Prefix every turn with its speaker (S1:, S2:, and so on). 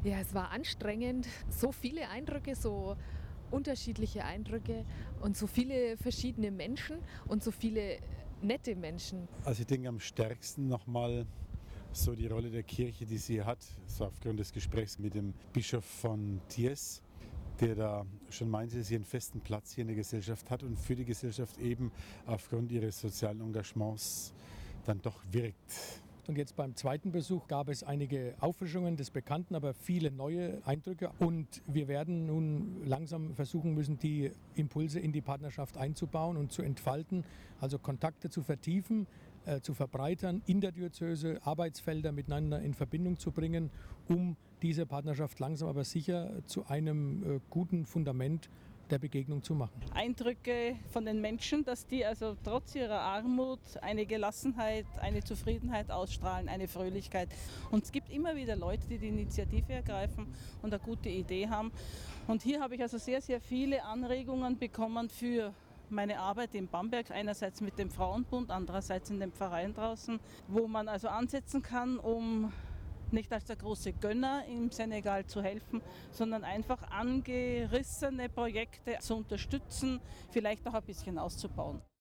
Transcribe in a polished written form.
S1: Ja, es war anstrengend. So viele Eindrücke, so unterschiedliche Eindrücke und so viele verschiedene Menschen und so viele nette Menschen.
S2: Also ich denke am stärksten nochmal so die Rolle der Kirche, die sie hat, so aufgrund des Gesprächs mit dem Bischof von Thiès, der da schon meinte, dass sie einen festen Platz hier in der Gesellschaft hat und für die Gesellschaft eben aufgrund ihres sozialen Engagements dann doch wirkt.
S3: Und jetzt beim zweiten Besuch gab es einige Auffrischungen des Bekannten, aber viele neue Eindrücke. Und wir werden nun langsam versuchen müssen, die Impulse in die Partnerschaft einzubauen und zu entfalten, also Kontakte zu vertiefen, zu verbreitern, in der Diözese Arbeitsfelder miteinander in Verbindung zu bringen, um diese Partnerschaft langsam aber sicher zu einem guten Fundament der Begegnung zu machen.
S4: Eindrücke von den Menschen, dass die also trotz ihrer Armut eine Gelassenheit, eine Zufriedenheit ausstrahlen, eine Fröhlichkeit. Und es gibt immer wieder Leute, die die Initiative ergreifen und eine gute Idee haben. Und hier habe ich also sehr, sehr viele Anregungen bekommen für meine Arbeit in Bamberg, einerseits mit dem Frauenbund, andererseits in den Pfarreien draußen, wo man also ansetzen kann, um nicht als der große Gönner im Senegal zu helfen, sondern einfach angerissene Projekte zu unterstützen, vielleicht auch ein bisschen auszubauen.